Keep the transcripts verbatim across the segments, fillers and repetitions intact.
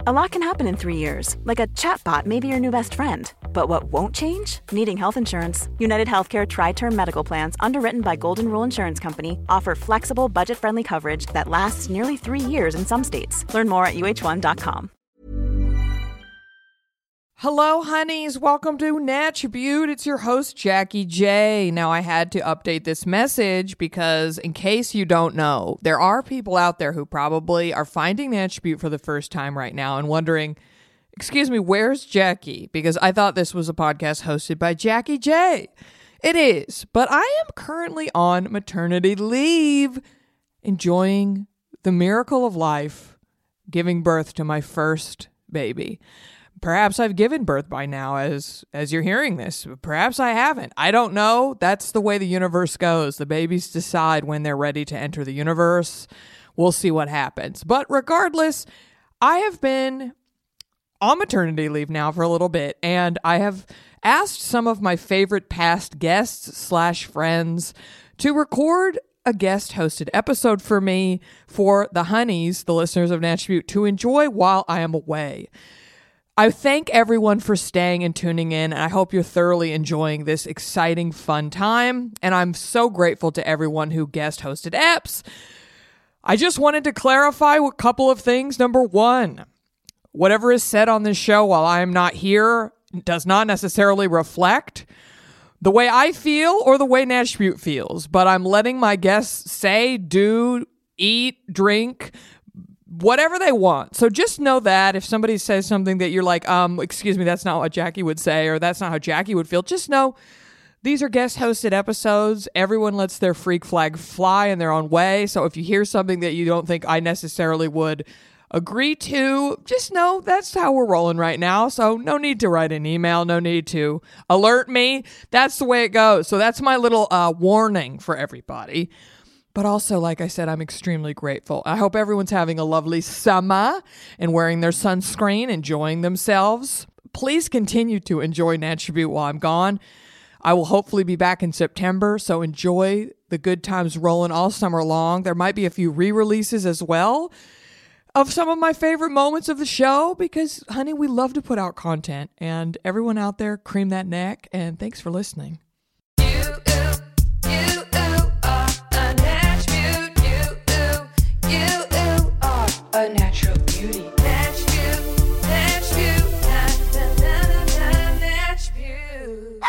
A lot can happen in three years, like a chatbot may be your new best friend. But what won't change? Needing health insurance. United Healthcare Tri-Term Medical Plans, underwritten by Golden Rule Insurance Company, offer flexible, budget-friendly coverage that lasts nearly three years in some states. Learn more at U H one dot com. Hello, honeys. Welcome to Natch Beaut. It's your host, Jackie J. Now, I had to update this message because, in case you don't know, there are people out there who probably are finding Natch Beaut for the first time right now and wondering, excuse me, where's Jackie? Because I thought this was a podcast hosted by Jackie J. It is, but I am currently on maternity leave, enjoying the miracle of life, giving birth to my first baby. Perhaps I've given birth by now as as you're hearing this. Perhaps I haven't. I don't know. That's the way the universe goes. The babies decide when they're ready to enter the universe. We'll see what happens. But regardless, I have been on maternity leave now for a little bit, and I have asked some of my favorite past guests slash friends to record a guest-hosted episode for me for the honeys, the listeners of Natch Beaut, to enjoy while I am away. I thank everyone for staying and tuning in, and I hope you're thoroughly enjoying this exciting, fun time. And I'm so grateful to everyone who guest-hosted eps. I just wanted to clarify a couple of things. Number one, whatever is said on this show while I am not here does not necessarily reflect the way I feel or the way Natch Beaut feels, but I'm letting my guests say, do, eat, drink, whatever they want. So just know that if somebody says something that you're like, um, excuse me, that's not what Jackie would say, or that's not how Jackie would feel, just know these are guest-hosted episodes. Everyone lets their freak flag fly in their own way. So if you hear something that you don't think I necessarily would agree to, just know that's how we're rolling right now. So no need to write an email, no need to alert me. That's the way it goes. So that's my little uh, warning for everybody. But also, like I said, I'm extremely grateful. I hope everyone's having a lovely summer and wearing their sunscreen, enjoying themselves. Please continue to enjoy Natch Beaut while I'm gone. I will hopefully be back in September, so enjoy the good times rolling all summer long. There might be a few re-releases as well of some of my favorite moments of the show because, honey, we love to put out content. And everyone out there, cream that neck, and thanks for listening. A natural beauty. Natch Beaut, Natch Beaut, na na na na Natch Beaut.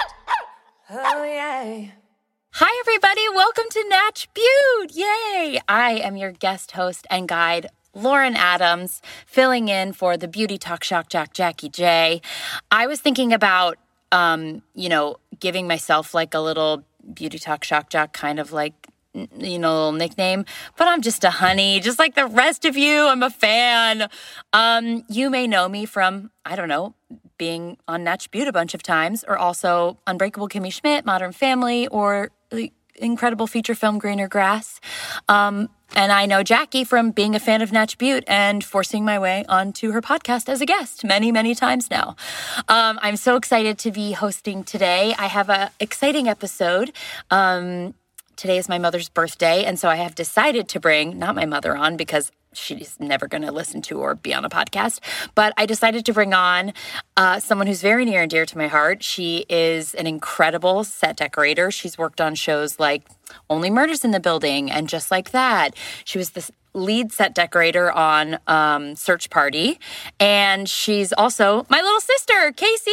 Oh yeah. Hi everybody, welcome to Natch Beaut. Yay! I am your guest host and guide, Lauren Adams, filling in for the Beauty Talk Shock Jock Jackie J. I was thinking about, um, you know, giving myself like a little Beauty Talk Shock Jock kind of like, you know, little nickname, but I'm just a honey, just like the rest of you. I'm a fan. Um, you may know me from, I don't know, being on Natch Beaut a bunch of times, or also Unbreakable Kimmy Schmidt, Modern Family, or the incredible feature film Greener Grass. Um, and I know Jackie from being a fan of Natch Beaut and forcing my way onto her podcast as a guest many, many times now. Um, I'm so excited to be hosting today. I have an exciting episode. Um, Today is my mother's birthday, and so I have decided to bring, not my mother on because she's never going to listen to or be on a podcast, but I decided to bring on uh, someone who's very near and dear to my heart. She is an incredible set decorator. She's worked on shows like Only Murders in the Building and Just Like That. She was the lead set decorator on um, Search Party, and she's also my little sister, Casey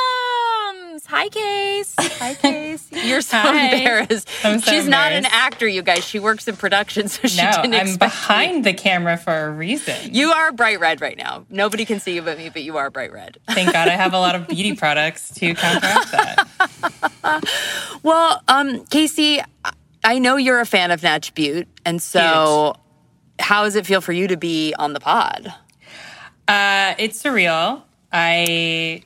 Adams. Hi, Case. Hi, Case. You're so Hi. embarrassed. I'm so She's not an embarrassed. actor, you guys. She works in production, so she No, didn't I'm expect behind me. the camera for a reason. You are bright red right now. Nobody can see you but me, but you are bright red. Thank God I have a lot of beauty products to counteract that. Well, um, Casey, I know you're a fan of Natch Beaut, and so Huge. How does it feel for you to be on the pod? Uh, it's surreal. I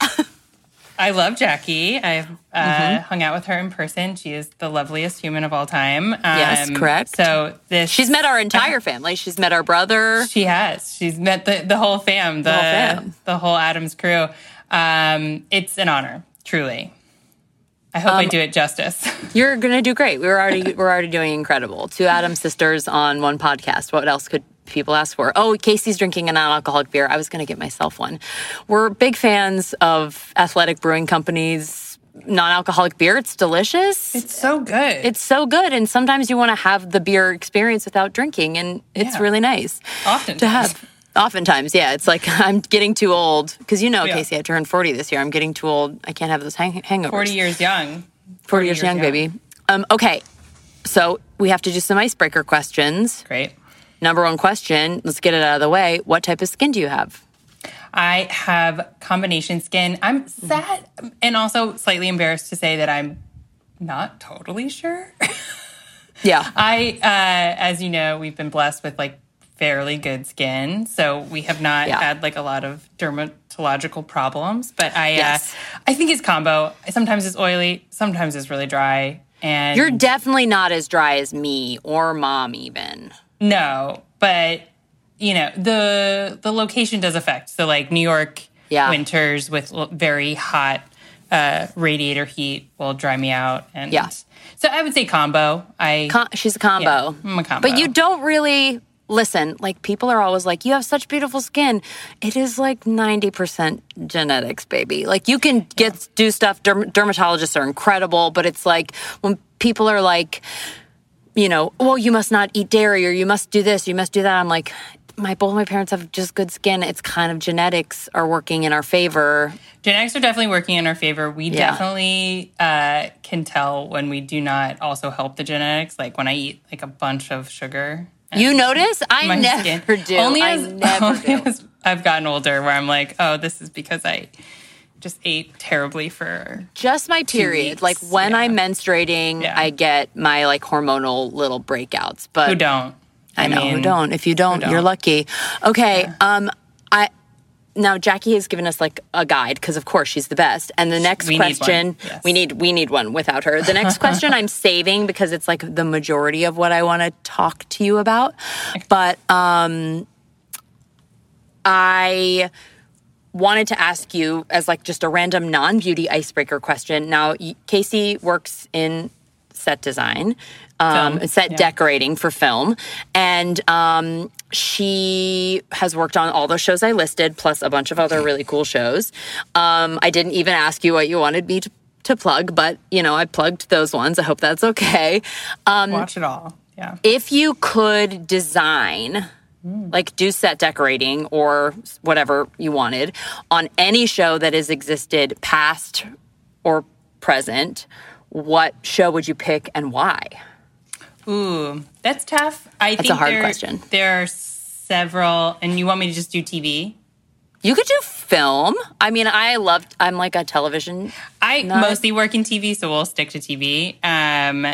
I love Jackie. I've uh, mm-hmm. hung out with her in person. She is the loveliest human of all time. Um, yes, correct. So this, she's met our entire family. She's met our brother. She has. She's met the, the whole fam, the, the whole fam, the whole Adams crew. Um, it's an honor, truly. I hope um, I do it justice. You're gonna do great. We're already we're already doing incredible. Two Adams sisters on one podcast. What else could people ask for. Oh, Casey's drinking a non-alcoholic beer. I was going to get myself one. We're big fans of Athletic Brewing Company's non-alcoholic beer. It's delicious. It's so good. It's so good. And sometimes you want to have the beer experience without drinking, and it's Yeah. really nice Often to have. Oftentimes, yeah. It's like I'm getting too old. Because you know, Yeah. Casey, I turned forty this year. I'm getting too old. I can't have those hang- hangovers. forty years young. forty years young, baby. Um, okay. So we have to do some icebreaker questions. Great. Number one question, let's get it out of the way. What type of skin do you have? I have combination skin. I'm sad and also slightly embarrassed to say that I'm not totally sure. Yeah. I, uh, as you know, we've been blessed with like fairly good skin, so we have not Yeah. had like a lot of dermatological problems. But I, Yes. uh, I think it's combo. Sometimes it's oily, sometimes it's really dry. And You're definitely not as dry as me or mom even. no, but you know the the location does affect. So like New York Yeah. winters with l- very hot uh, radiator heat will dry me out. And Yeah. so I would say combo. I Com- she's a combo. Yeah, I'm a combo. But you don't really listen. Like people are always like, "You have such beautiful skin." It is like ninety percent genetics, baby. Like you can get do stuff. Derm- dermatologists are incredible, but it's like when people are like, you know, well, you must not eat dairy or you must do this, you must do that. I'm like, my both my parents have just good skin. It's kind of genetics are working in our favor. genetics are definitely working in our favor. We Yeah. definitely uh, can tell when we do not also help the genetics. Like when I eat like a bunch of sugar. You notice? I my never skin. do. Only I as, never only do. as I've gotten older, where I'm like, oh, this is because I just ate terribly for. Just my period. weeks, Like when yeah. I'm menstruating, Yeah. I get my like hormonal little breakouts. But Who don't? I know who mean, don't. If you don't, don't? you're lucky. Okay. Um. I now Jackie has given us like a guide because of course she's the best. And the next We need one. question, Yes. we need we need one without her. The next question I'm saving because it's like the majority of what I want to talk to you about. But um, I wanted to ask you as like just a random non-beauty icebreaker question. Now, y- Casey works in set design, um, Film, set yeah. decorating for film, and um, she has worked on all those shows I listed, plus a bunch of other really cool shows. Um, I didn't even ask you what you wanted me to, to plug, but you know I plugged those ones. I hope that's okay. Um, Watch it all. Yeah. if you could design, like do set decorating or whatever you wanted on any show that has existed past or present, what show would you pick and why? Ooh, that's tough. I That's think a hard there, question. There are several, and you want me to just do T V? You could do film. I mean, I loved, I'm like a television. I Not- mostly work in T V, so we'll stick to T V. Um,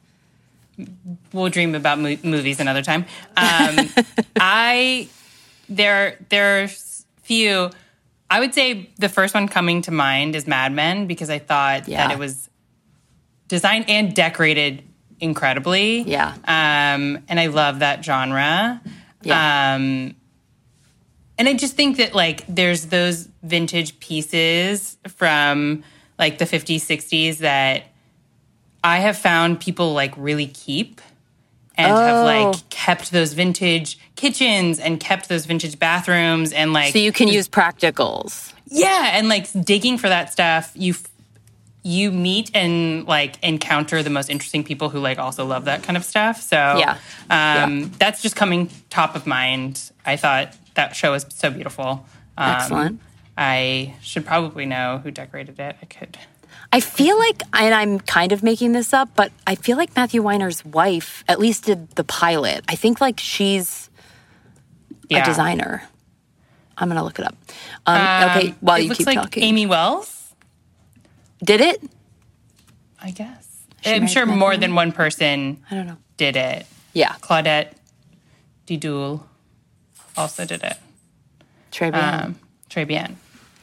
we'll dream about mo- movies another time. Um, I there there's few. I would say the first one coming to mind is Mad Men because I thought Yeah. that it was designed and decorated incredibly. Yeah. Um, and I love that genre. Yeah. Um, and I just think that like there's those vintage pieces from like the fifties, sixties that I have found people like really keep and have Oh. like kept those vintage kitchens and kept those vintage bathrooms and like So you can use practicals. yeah, and like digging for that stuff, you f- you meet and like encounter the most interesting people who like also love that kind of stuff. So Yeah. um, Yeah. that's just coming top of mind. I thought that show was so beautiful. Um, Excellent. I should probably know who decorated it. I could. I feel like, and I'm kind of making this up, but I feel like Matthew Weiner's wife at least did the pilot. I think like she's Yeah. a designer. I'm going to look it up. Um, okay, Um, while it you looks keep like talking. Amy Wells, Did it? I guess. She I'm might sure have more been. than one person I don't know. did it. Yeah. Claudette Didoul also did it. Trey Bien. Um, Trey Bien.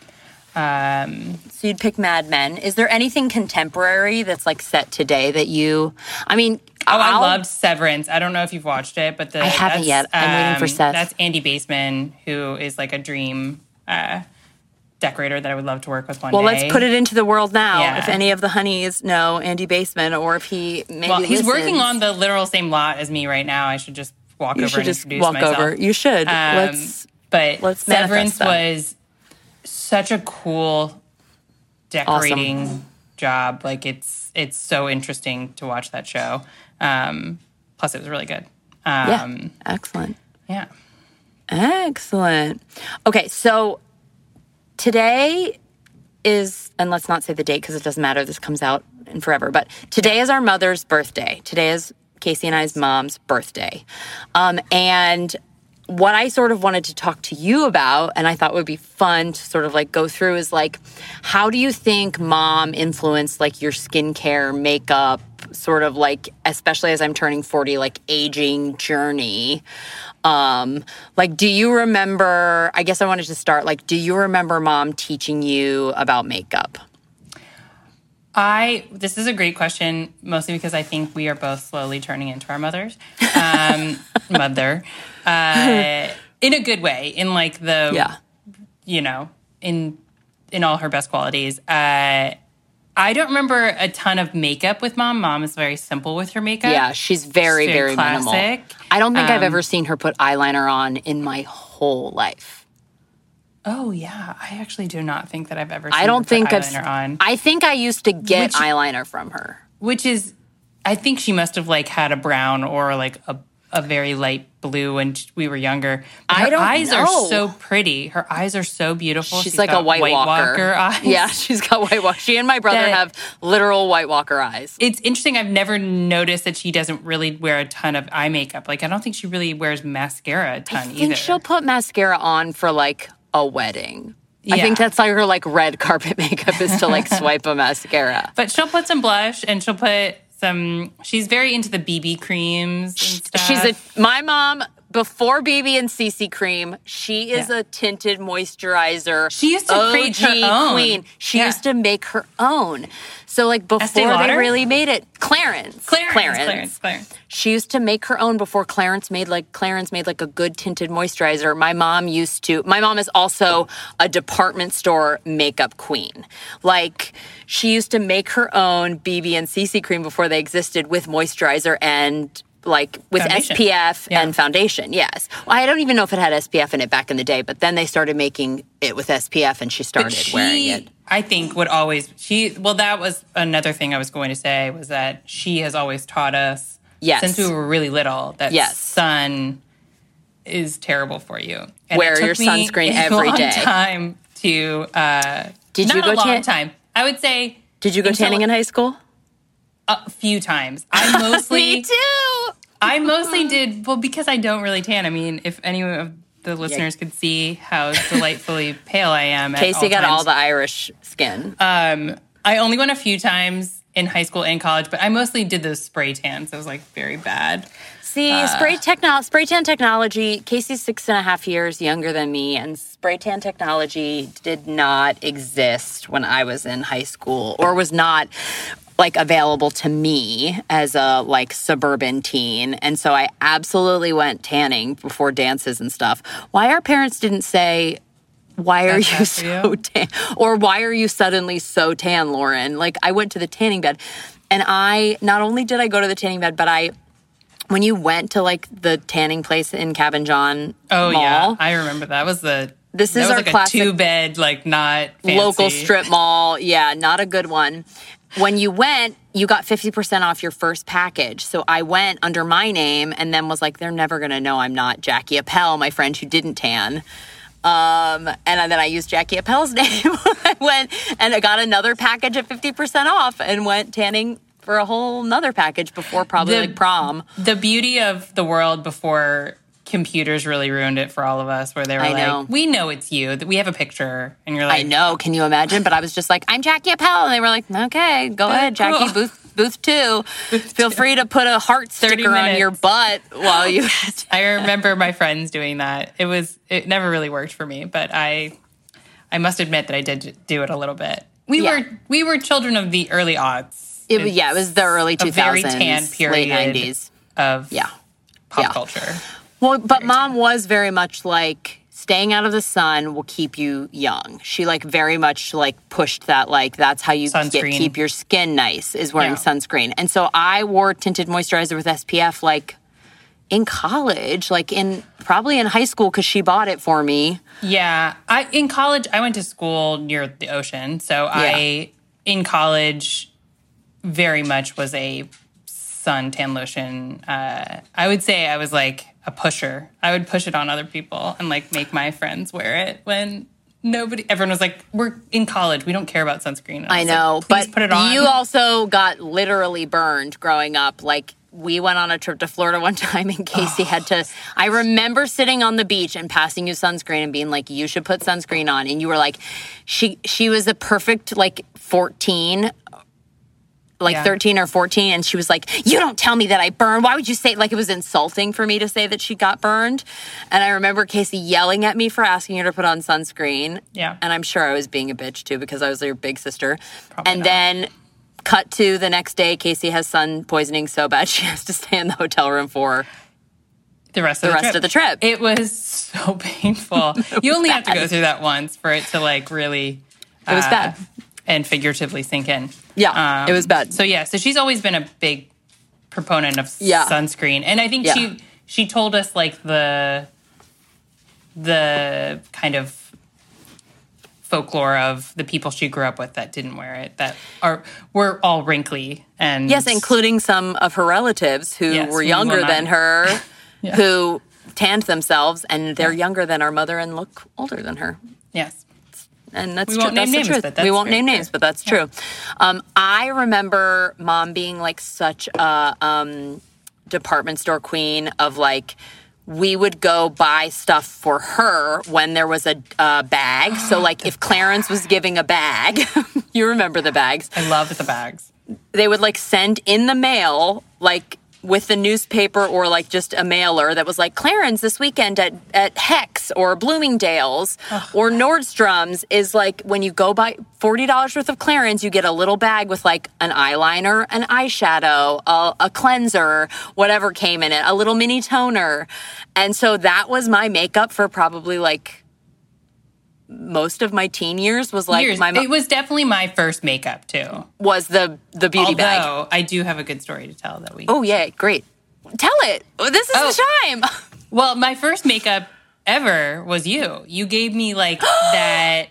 Um, So you'd pick Mad Men. Is there anything contemporary that's like set today that you, I mean, Oh, I I'll- loved Severance. I don't know if you've watched it, but the I haven't that's, yet. I'm waiting for um, Seth. That's Andy Baseman, who is like a dream uh, decorator that I would love to work with one Well, day. let's put it into the world now. Yeah. If any of the honeys know Andy Baseman or if he maybe Well, he's working listens. on the literal same lot as me right now. I should just walk You over should and just introduce walk myself. over. You should. Um, let's but let's Severance manifest that. was such a cool decorating Awesome. job. Like it's it's so interesting to watch that show. Um, plus, it was really good. Um, yeah, excellent. yeah. Excellent. Okay, so today is, and let's not say the date because it doesn't matter. This comes out in forever. But today is our mother's birthday. Today is Casey and I's mom's birthday. Um, and what I sort of wanted to talk to you about, and I thought would be fun to sort of like go through, is like, how do you think mom influenced like your skincare, makeup, sort of like, especially as I'm turning forty, like aging journey? Um, like, do you remember, I guess I wanted to start, like, do you remember mom teaching you about makeup? I, this is a great question, mostly because I think we are both slowly turning into our mothers. Um, mother. Uh, in a good way, in like the, Yeah. you know, in, in all her best qualities. Uh, I don't remember a ton of makeup with mom. Mom is very simple with her makeup. Yeah, she's very, She's very, very minimal. classic. I don't think I've Um, ever seen her put eyeliner on in my whole life. Oh yeah, I actually do not think that I've ever seen I don't her think put I've. eyeliner on. I think I used to get Which- eyeliner from her. Which is, I think she must have like had a brown or like a, a very light blue when we were younger. But I her don't eyes are know. so pretty. Her eyes are so beautiful. She's, like a got White, Walker. Walker eyes. Yeah, she's got White Walker. She and my brother That- have literal White Walker eyes. It's interesting. I've never noticed that she doesn't really wear a ton of eye makeup. Like I don't think she really wears mascara a ton I think either. she'll put mascara on for like a wedding. I Yeah. think that's like her like red carpet makeup is to like swipe a mascara. But she'll put some blush and she'll put some. She's very into the B B creams and stuff. She's a my mom before B B and C C cream. She is Yeah. a tinted moisturizer. She used to create her O G own. queen. She Yeah. used to make her own. So like before Estee they Lauder? really made it, Clarence. Clarence, Clarence. Clarence, Clarence. She used to make her own before Clarence made like Clarence made like a good tinted moisturizer. My mom used to. My mom is also a department store makeup queen. Like she used to make her own B B and C C cream before they existed with moisturizer and like with Foundation. S P F Yeah. and foundation. Yes. Well, I don't even know if it had S P F in it back in the day, but then they started making it with S P F and she started But she, wearing it. I think would always she well that was another thing I was going to say was that she has always taught us Yes. since we were really little that Yes. sun is terrible for you. And Wear it took your me sunscreen a every long day. time to uh Did not you go a long tan- time. I would say Did you go until tanning in high school? a few times. I mostly Me too. I mostly did well because I don't really tan. I mean, if any of the listeners could see how delightfully pale I am. Casey at all got times. all the Irish skin. Um, I only went a few times in high school and college, but I mostly did those spray tans. It was like very bad. See, uh, spray techno- spray tan technology, Casey's six and a half years younger than me, and spray tan technology did not exist when I was in high school or was not like available to me as a like suburban teen. And so I absolutely went tanning before dances and stuff. Why our parents didn't say, why are That's you bad for so you? tan? Or why are you suddenly so tan, Lauren? Like I went to the tanning bed and I, not only did I go to the tanning bed, but I, when you went to like the tanning place in Cabin John Oh Mall, yeah, I remember that was the. This that is was our like classic- a two bed, like not fancy. local strip mall. Yeah, not a good one. When you went, you got fifty percent off your first package. So I went under my name and then was like, they're never going to know I'm not Jackie Appel, my friend who didn't tan. Um, and then I used Jackie Appel's name. I went and I got another package at fifty percent off and went tanning for a whole nother package before probably The- like prom. The beauty of the world before computers really ruined it for all of us, where they were I like, know. "We know it's you. That we have a picture," and you're like, I know. Can you imagine? But I was just like, I'm Jackie Appel. And they were like, okay, go ahead, Jackie, cool. booth, booth two. Feel free to put a heart thirty sticker on minutes. your butt while you. I remember my friends doing that. It was it never really worked for me, but I I must admit that I did do it a little bit. We Yeah. were we were children of the early aughts. It, was- yeah, it was the early two a very thousands, tan period late nineties. of Yeah. pop Yeah. culture. Well, but mom was very much like staying out of the sun will keep you young. She like very much like pushed that like that's how you get, Sunscreen. keep your skin nice is wearing Yeah. sunscreen. And so I wore tinted moisturizer with S P F like in college, like in probably in high school because she bought it for me. Yeah. I in college, I went to school near the ocean. So yeah. I, in college, very much was a suntan lotion. Uh, I would say I was like a pusher. I would push it on other people and like make my friends wear it when nobody, everyone was like, we're in college. We don't care about sunscreen. I, I know, like, Please but put it on. You also got literally burned growing up. Like we went on a trip to Florida one time and Casey oh. had to, I remember sitting on the beach and passing you sunscreen and being like, you should put sunscreen on. And you were like, she, she was a perfect like fourteen like yeah. thirteen or fourteen, and she was like, you don't tell me that I burned. Why would you say it? Like it was insulting for me to say that she got burned. And I remember Casey yelling at me for asking her to put on sunscreen. Yeah. And I'm sure I was being a bitch too because I was your big sister. Probably and not. Then cut to the next day, Casey has sun poisoning so bad she has to stay in the hotel room for the rest of the, the rest trip. of the trip. It was so painful. You only bad. have to go through that once for it to like really It was uh, bad. And figuratively sink in. Yeah, um, it was bad. So yeah, so she's always been a big proponent of yeah. sunscreen, and I think yeah. she she told us like the the kind of folklore of the people she grew up with that didn't wear it, that are were all wrinkly and yes, including some of her relatives who yes, were younger than her, yeah. who tanned themselves, and they're yeah. younger than our mother and look older than her. Yes. And that's we true. Won't that's name the names, truth. but we won't name true. names, but that's yeah. true. Um, I remember Mom being like such a um, department store queen of like, we would go buy stuff for her when there was a uh, bag. So like if Clarence was giving a bag, you remember the bags. I loved the bags. They would like send in the mail, like with the newspaper or like just a mailer that was like, Clarence this weekend at, at Hex or Bloomingdale's Ugh. or Nordstrom's is like when you go buy forty dollars worth of Clarence, you get a little bag with like an eyeliner, an eyeshadow, a, a cleanser, whatever came in it, a little mini toner. And so that was my makeup for probably like most of my teen years was like years. my mo- it was definitely my first makeup too. Was the the beauty Although, bag. Although I do have a good story to tell that we Oh yeah, great. Tell it. This is oh. the time. Well, my first makeup ever was you. You gave me like that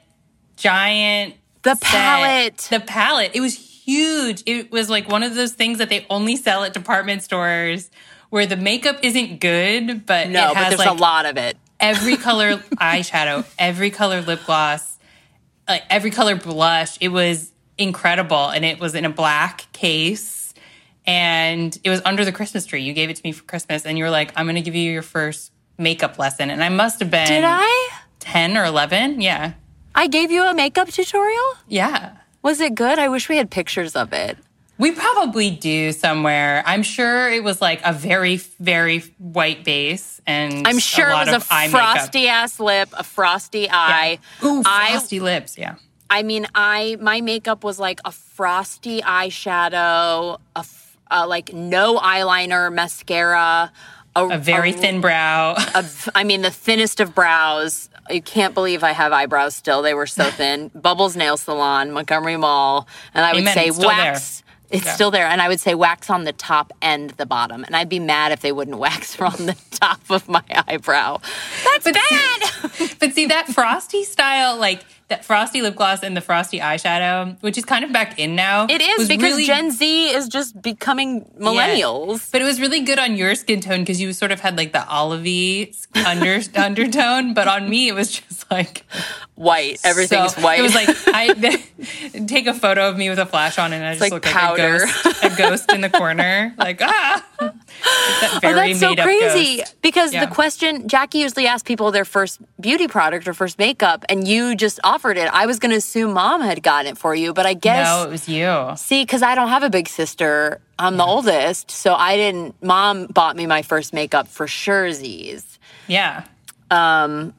giant the set, palette. The palette. It was huge. It was like one of those things that they only sell at department stores where the makeup isn't good, but no, it has but there's like a lot of it. Every color eyeshadow, every color lip gloss, like every color blush. It was incredible. And it was in a black case. And it was under the Christmas tree. You gave it to me for Christmas. And you were like, I'm going to give you your first makeup lesson. And I must have been... Did I? ten or eleven? Yeah. I gave you a makeup tutorial? Yeah. Was it good? I wish we had pictures of it. We probably do somewhere. I'm sure it was like a very, very white base, and I'm sure a lot it was of a eye frosty makeup. ass lip, a frosty eye. Yeah. Ooh, I, frosty lips. Yeah. I mean, I my makeup was like a frosty eyeshadow, a uh, like no eyeliner, mascara, a, a very a, thin brow. a, I mean, the thinnest of brows. You can't believe I have eyebrows still. They were so thin. Bubbles Nail Salon, Montgomery Mall, and I would Amen. say It's still wax. There. It's yeah. still there. And I would say wax on the top and the bottom. And I'd be mad if they wouldn't wax on the top of my eyebrow. That's but, bad! But see, that frosty style, like that frosty lip gloss and the frosty eyeshadow, which is kind of back in now. It is, because really, Gen Z is just becoming millennials. Yeah. But it was really good on your skin tone because you sort of had like the olivey under, undertone. But on me, it was just like... white. Everything's so, white. It was like, I take a photo of me with a flash on and I just like look powder. like a ghost, a ghost in the corner. Like, ah! That very oh, that's so crazy. Ghost. Because yeah. the question, Jackie usually asks people their first beauty product or first makeup, and you just offered it. I was going to assume Mom had gotten it for you, but I guess... No, it was you. See, because I don't have a big sister. I'm the oldest, so I didn't... Mom bought me my first makeup for surezies. Yeah. Um...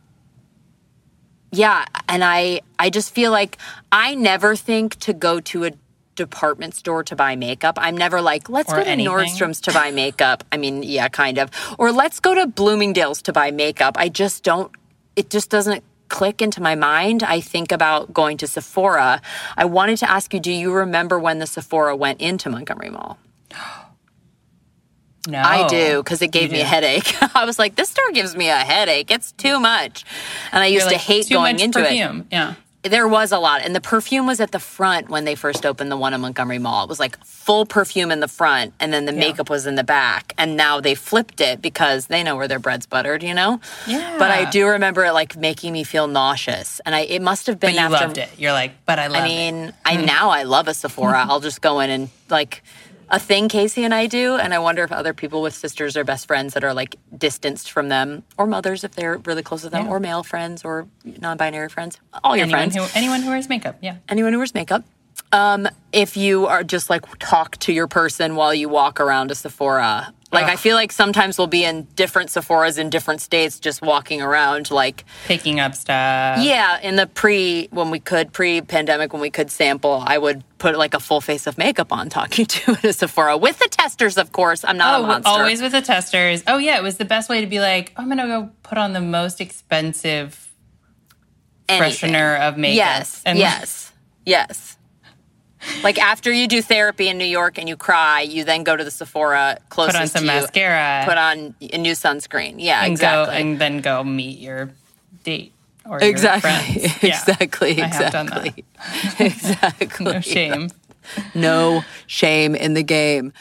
Yeah, and I, I just feel like I never think to go to a department store to buy makeup. I'm never like, let's or go to anything. Nordstrom's to buy makeup. I mean, yeah, kind of. Or let's go to Bloomingdale's to buy makeup. I just don't, it just doesn't click into my mind. I think about going to Sephora. I wanted to ask you, do you remember when the Sephora went into Montgomery Mall? No. I do, because it gave You me a do. headache. I was like, this store gives me a headache. It's too much. And I used You're to like, hate too going much into perfume. Yeah. it. There was a lot. And the perfume was at the front when they first opened the one in Montgomery Mall. It was like full perfume in the front, and then the Yeah. makeup was in the back. And now they flipped it because they know where their bread's buttered, you know? Yeah. But I do remember it like making me feel nauseous. And I it must have been But you after loved it. You're like, but I love I it. mean, I now I love a Sephora. I'll just go in and like a thing Casey and I do, and I wonder if other people with sisters or best friends that are like distanced from them, or mothers if they're really close to them, Yeah. or male friends or non-binary friends, all your anyone friends, who anyone who wears makeup. Yeah. anyone who wears makeup. Um, if you are just like talk to your person while you walk around a Sephora. Like, I feel like sometimes we'll be in different Sephoras in different states just walking around, like, Picking up stuff. yeah, in the pre, when we could, pre-pandemic, when we could sample, I would put like a full face of makeup on talking to a Sephora with the testers, of course. I'm not Oh, a monster. always with the testers. Oh, yeah. It was the best way to be like, I'm going to go put on the most expensive Anything. freshener of makeup. Yes, And- yes, yes. Like after you do therapy in New York and you cry, you then go to the Sephora closest Put on some to you, mascara. put on a new sunscreen. Yeah, and exactly. go and then go meet your date or your exactly. friends. Yeah. exactly. I have done that. Exactly. exactly. No shame. No shame in the game.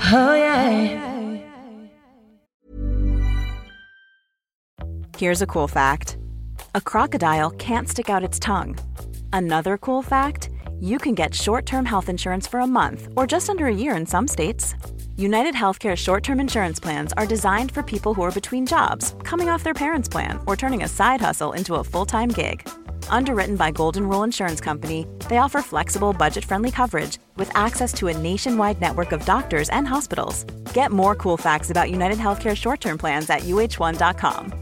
Here's a cool fact: a crocodile can't stick out its tongue. Another cool fact: you can get short-term health insurance for a month or just under a year in some states. United Healthcare short-term insurance plans are designed for people who are between jobs, coming off their parents' plan, or turning a side hustle into a full-time gig. Underwritten by Golden Rule Insurance Company, they offer flexible, budget-friendly coverage with access to a nationwide network of doctors and hospitals. Get more cool facts about United Healthcare short-term plans at U H one dot com.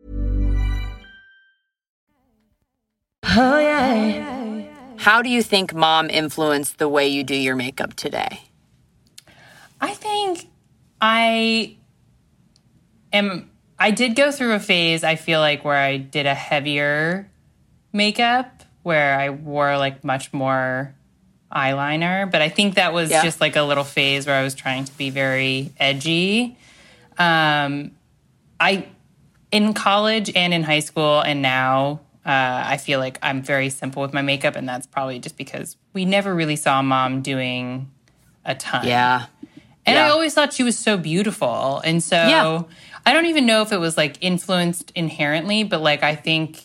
How do you think mom influenced the way you do your makeup today? I think I am. I did go through a phase, I feel like, where I did a heavier makeup, where I wore like much more eyeliner. But I think that was Yeah. just like a little phase where I was trying to be very edgy. Um, I, in college and in high school and now, uh, I feel like I'm very simple with my makeup. And that's probably just because we never really saw mom doing a ton. Yeah. And Yeah. I always thought she was so beautiful. And so Yeah. I don't even know if it was like influenced inherently, but like I think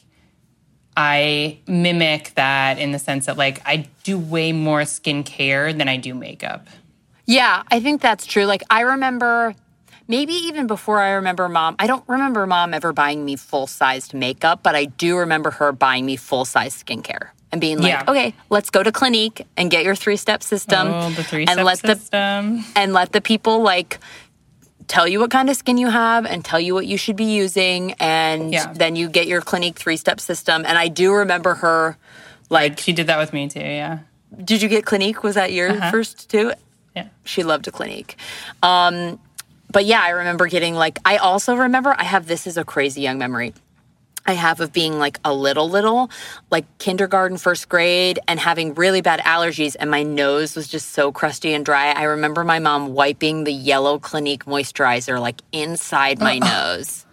I mimic that in the sense that like I do way more skincare than I do makeup. Yeah, I think that's true. Like, I remember, maybe even before I remember mom, I don't remember mom ever buying me full-sized makeup, but I do remember her buying me full-size skincare and being like, Yeah. okay, let's go to Clinique and get your three-step system. Oh, the three-step and let system. The, and let the people, like, tell you what kind of skin you have and tell you what you should be using. And Yeah. then you get your Clinique three-step system. And I do remember her, like, She did that with me too, yeah. did you get Clinique? Was that your Uh-huh. first too? Yeah. She loved a Clinique. Um, but yeah, I remember getting like, I also remember, I have, this is a crazy young memory I have of being like a little, little, like kindergarten, first grade, and having really bad allergies, and my nose was just so crusty and dry. I remember my mom wiping the yellow Clinique moisturizer like inside my nose.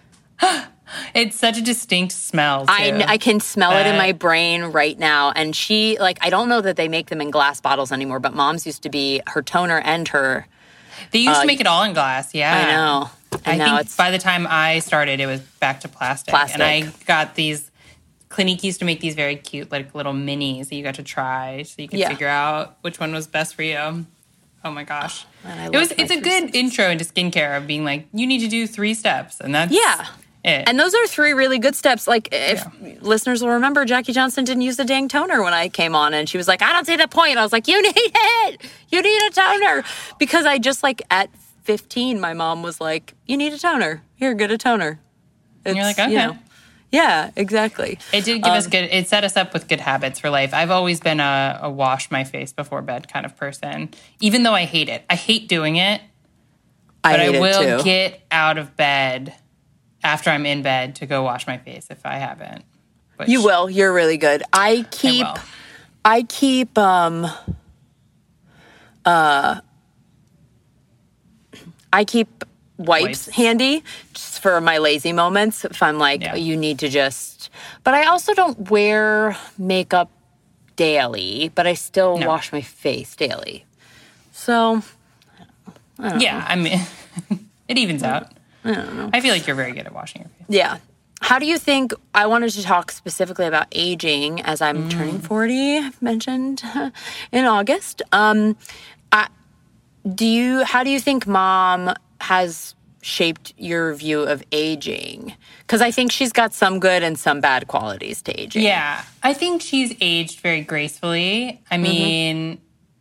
It's such a distinct smell too. I, I can smell it in Uh, my brain right now. And she, like, I don't know that they make them in glass bottles anymore, but mom's used to be her toner and her, They used to make it all in glass, yeah. I know. And I now think it's, by the time I started, it was back to plastic. Plastic. And I got these, Clinique used to make these very cute, like little minis that you got to try so you could Yeah. figure out which one was best for you. Oh my gosh. Man, I it was. love my It's a three good steps. intro into skincare of being like, you need to do three steps. And that's yeah. it. And those are three really good steps. Like, if Yeah. listeners will remember, Jackie Johnson didn't use the dang toner when I came on, and she was like, I don't see the point. I was like, you need it. You need a toner. Because I just, like, at fifteen, my mom was like, you need a toner. Here, get a toner. And you're It's, like, you okay. know, yeah, exactly. It did give Um, us good, it set us up with good habits for life. I've always been a, a wash my face before bed kind of person, even though I hate it. I hate doing it, but I, hate it will too. get out of bed after I'm in bed to go wash my face if I haven't. Which You will. You're really good. I keep, will. I, keep, um, uh, I keep wipes, Wipes. handy just for my lazy moments. If I'm like, Yeah. you need to just. But I also don't wear makeup daily, but I still No. wash my face daily. So Yeah, I mean, it evens out. I don't know. I feel like you're very good at washing your face. yeah. How do you think, I wanted to talk specifically about aging as I'm turning forty, I've mentioned in August. Um, I, do you, how do you think mom has shaped your view of aging? Because I think she's got some good and some bad qualities to aging. Yeah, I think she's aged very gracefully. I mean,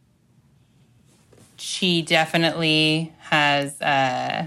she definitely has uh,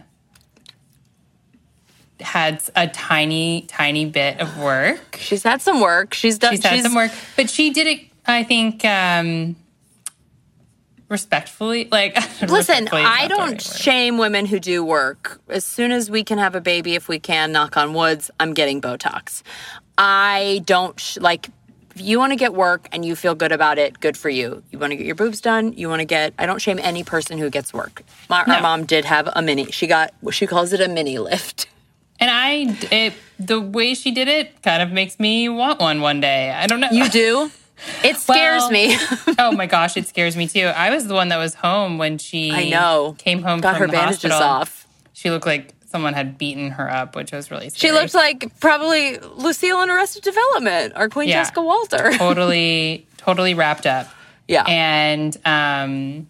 had a tiny, tiny bit of work. She's had some work. She's done. She's had some work, but she did it, I think, um, respectfully. Like, Listen, respectfully is I not the don't right word. shame women who do work. As soon as we can have a baby, if we can, knock on woods, I'm getting Botox. I don't, sh- like, if you want to get work and you feel good about it, good for you. You want to get your boobs done, you want to get, I don't shame any person who gets work. My, No. Our mom did have a mini. She got, she calls it a mini lift. And I, it, the way she did it kind of makes me want one one day. I don't know. You do? It scares Well, me. Oh my gosh, it scares me too. I was the one that was home when she I know. came home Got from her the bandages hospital. off. She looked like someone had beaten her up, which was really She scary. looked like probably Lucille in Arrested Development or Queen Yeah. Jessica Walter. totally, totally wrapped up. Yeah. And, um,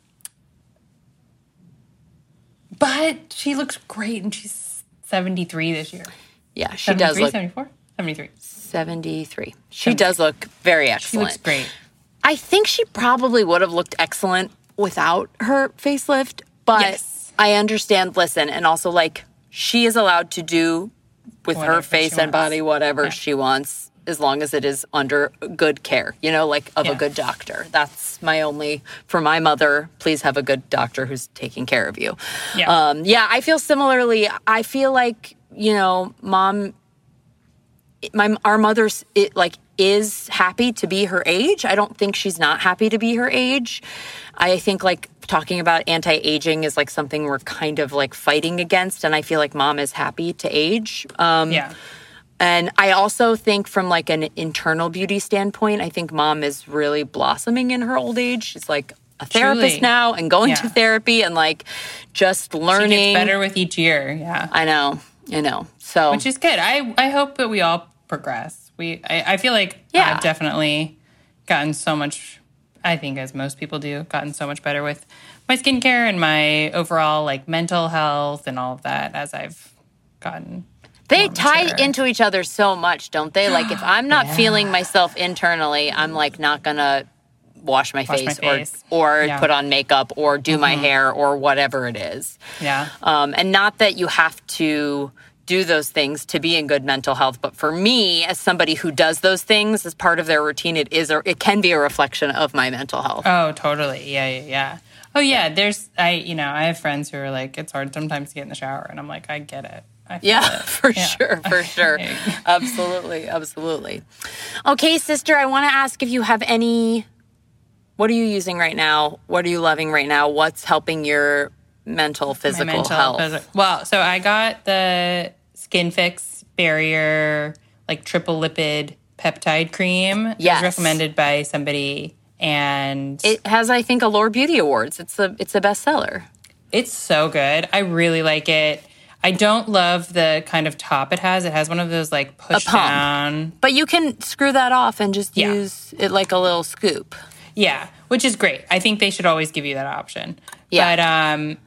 but she looks great and she's seventy-three this year. Yeah, she does seventy-three, look seventy-four? seventy-three. seventy-three. She does look very She excellent. looks great. I think she probably would have looked excellent without her facelift, but Yes. I understand, listen, and also like she is allowed to do with Whatever her she face and wants. body whatever Yeah. she wants as long as it is under good care, you know, like of a Yeah. good doctor. That's my only, for my mother, please have a good doctor who's taking care of you. Yeah. Um, yeah, I feel similarly. I feel like, you know, mom, my our mother's it like is happy to be her age. I don't think she's not happy to be her age. I think like talking about anti-aging is like something we're kind of like fighting against, and I feel like mom is happy to age. Um, Yeah. And I also think from like an internal beauty standpoint, I think mom is really blossoming in her old age. She's like a therapist Truly. now and going Yeah. to therapy and like just She learning. gets better with each year. Yeah. I know, I know. So Which is good. I, I hope that we all progress. We I, I feel like Yeah. I've definitely gotten so much, I think as most people do, gotten so much better with my skincare and my overall like mental health and all of that as I've gotten. they more tie mature. into each other so much, don't they? Like if I'm not feeling myself internally, I'm like not gonna wash my Wash my face, face. or or Yeah. put on makeup or do my hair or whatever it is. Yeah. Um, and not that you have to do those things to be in good mental health, but for me, as somebody who does those things as part of their routine, it is a, it can be a reflection of my mental health. Oh, totally. Yeah, yeah, yeah. Oh, yeah. There's, I, you know, I have friends who are like, it's hard sometimes to get in the shower. And I'm like, I get it. I feel Yeah, it. for Yeah. sure, for sure. Absolutely, absolutely. Okay, sister, I want to ask if you have any, what are you using right now? What are you loving right now? What's helping your mental, My physical mental health? phys- well, so I got the Skin Fix Barrier, like triple lipid peptide cream. It Yes. was recommended by somebody. And It has, I think, Allure Beauty Awards. It's a, it's a bestseller. it's so good. I really like it. I don't love the kind of top it has. It has one of those like push pump. down. But you can screw that off and just Yeah. use it like a little scoop. Yeah, which is great. I think they should always give you that option. Yeah. But um,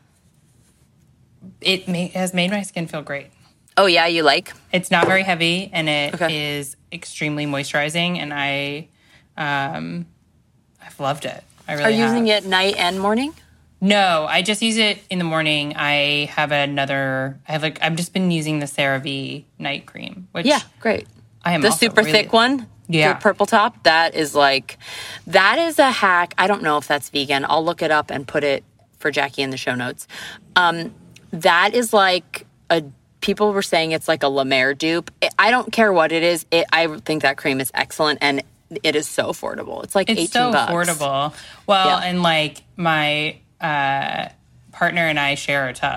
it ma- has made my skin feel great. Oh, yeah, you like? It's not very heavy, and it is Okay. extremely moisturizing, and I, um, I've loved it. I really Are you using have. it night and morning? No, I just use it in the morning. I have another. I have like I've just been using the CeraVe night cream, which Yeah, great. I am The also super really- thick one? Yeah. The purple top? That is like, that is a hack. I don't know if that's vegan. I'll look it up and put it for Jackie in the show notes. Um, that is like a, people were saying it's like a La Mer dupe. It, I don't care what it is. It, I think that cream is excellent and it is so affordable. It's like It's eighteen so bucks. affordable. Well, Yeah. and like my uh, partner and I share a tub.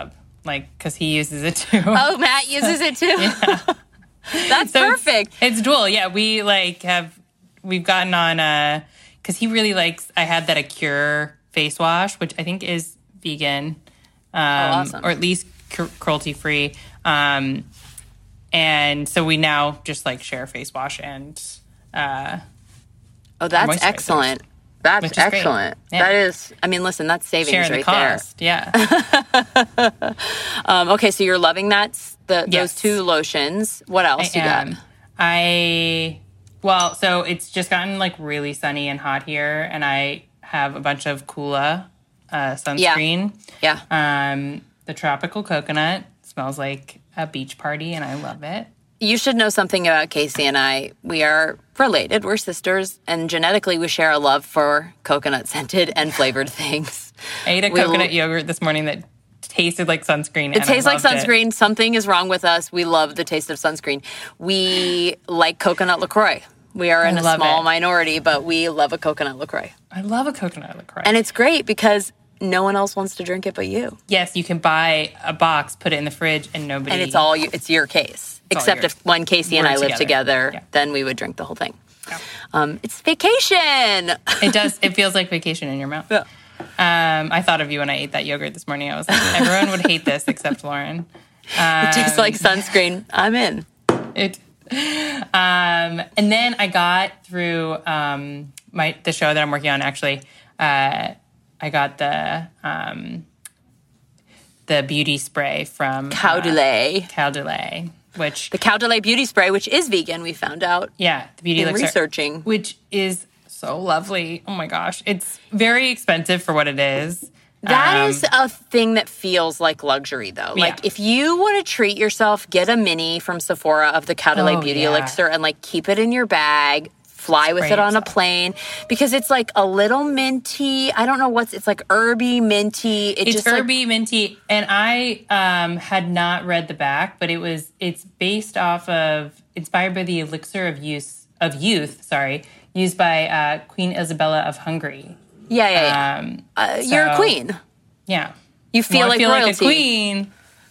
like, because he uses it too. Oh, Matt uses it too? Yeah. That's so perfect. It's, it's dual. Yeah, we, like, have, we've gotten on, uh, because he really likes, I had that Acure face wash, which I think is vegan. Um, oh, awesome. Or at least cr- cruelty-free. Um, and so we now just, like, share face wash and... Uh, oh, that's excellent. That's excellent. Yeah. That is, I mean, listen, that's savings Sharing right the cost. there. Yeah. um, okay, so you're loving that, the, yes. those two lotions. What else I you am. got? I, well, so it's just gotten like really sunny and hot here, and I have a bunch of Kula uh, sunscreen. Yeah. yeah. Um, the tropical coconut smells like a beach party, and I love it. You should know something about Casey and I. We are related. We're sisters. And genetically, we share a love for coconut-scented and flavored things. I ate a we coconut l- yogurt this morning that tasted like sunscreen. It and tastes I like loved sunscreen. It. Something is wrong with us. We love the taste of sunscreen. We like coconut LaCroix. We are in I a small it. minority, but we love a coconut LaCroix. I love a coconut LaCroix. And it's great because no one else wants to drink it but you. Yes, you can buy a box, put it in the fridge, and nobody... And it's all you, it's your case. It's Except your, if when Casey and I together. lived together, yeah. then we would drink the whole thing. Yeah. Um, it's vacation. It does. It feels like vacation in your mouth. Yeah. Um, I thought of you when I ate that yogurt this morning. I was like, everyone would hate this except Lauren. Um, It tastes like sunscreen. I'm in. It. Um, and then I got through um, my the show that I'm working on. Actually, uh, I got the um, the beauty spray from Caudalie. Uh, Caudalie, which the Caudalie beauty spray, which is vegan. We found out. Yeah, the beauty in elixir, researching, which is so lovely. Oh my gosh, it's very expensive for what it is. That um, is a thing that feels like luxury, though. Yeah. Like, if you want to treat yourself, get a mini from Sephora of the Caudalie Oh, Beauty yeah. Elixir and, like, keep it in your bag. Fly with Spray it on a yourself. plane. Because it's, like, a little minty. I don't know what's... It's, like, herby, minty. It It's just, like, herby, minty, and I um, had not read the back, but it was it's based off of inspired by the elixir of youth of youth, sorry, used by uh, Queen Isabella of Hungary. Yeah, yeah, yeah. Um, uh, you're a so- queen. Yeah, You feel Well, I like feel royalty. like a queen.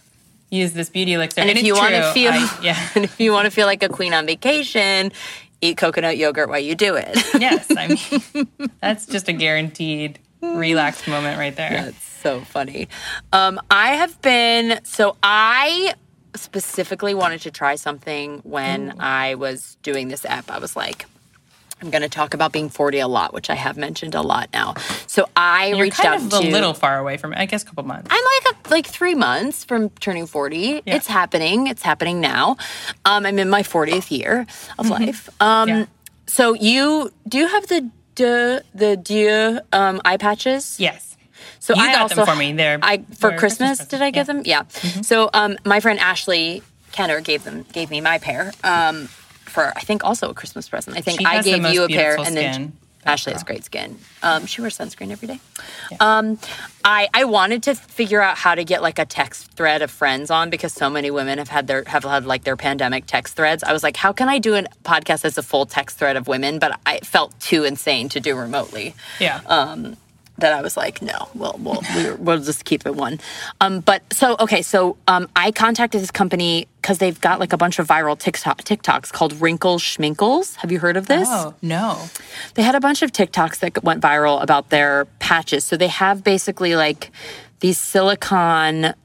Use this beauty elixir, And, and, if it's you want to true. feel, I, yeah, and if you want to feel like a queen on vacation, eat coconut yogurt while you do it. yes, I mean that's just a guaranteed relaxed moment right there. That's so funny. Um, I have been so I specifically wanted to try something when Ooh. I was doing this app. I was like, I'm going to talk about being forty a lot, which I have mentioned a lot now. So I You're reached kind out of to a little far away from it. I guess a couple months. I'm like a, like three months from turning forty. Yeah. It's happening. It's happening now. Um, I'm in my fortieth year of life. Um, Yeah. So you do you have the the the Dieu um, eye patches? Yes. So You I got also, them for me. They're I for they're Christmas. Christmas Did I get presents. them? Yeah. So um, my friend Ashley Kenner gave them gave me my pair um, for I think also a Christmas present. I think She I has the gave most you a pair, beautiful and then skin. Ashley That has girl. great skin. Um, she wears sunscreen every day. Um, I I wanted to figure out how to get like a text thread of friends on because so many women have had their have had like their pandemic text threads. I was like, how can I do a podcast that's a full text thread of women? But I felt too insane to do remotely. Yeah. Um, that I was like, no, we'll we'll we'll, we'll just keep it one. Um, but so okay, so um, I contacted this company because they've got like a bunch of viral TikTok TikToks called Wrinkles Schminkles. Have you heard of this? Oh no. They had a bunch of TikToks that went viral about their patches. So they have basically like these silicone,